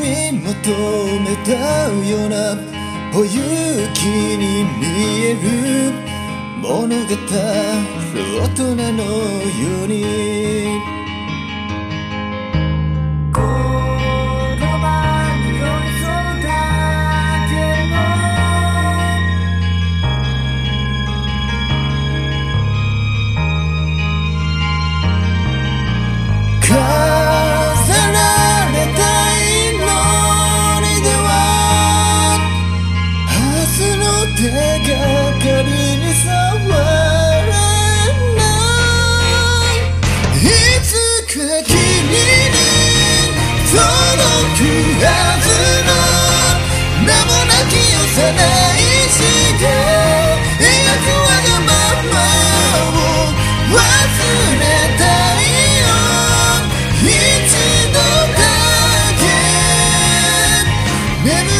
み求めたようなお勇気に見える物語大人のように飾られた祈りでは明日の手がかりに触れないいつか君に届くはずの名もなき幼い死が描くわがままを忘れたい一度だけ眠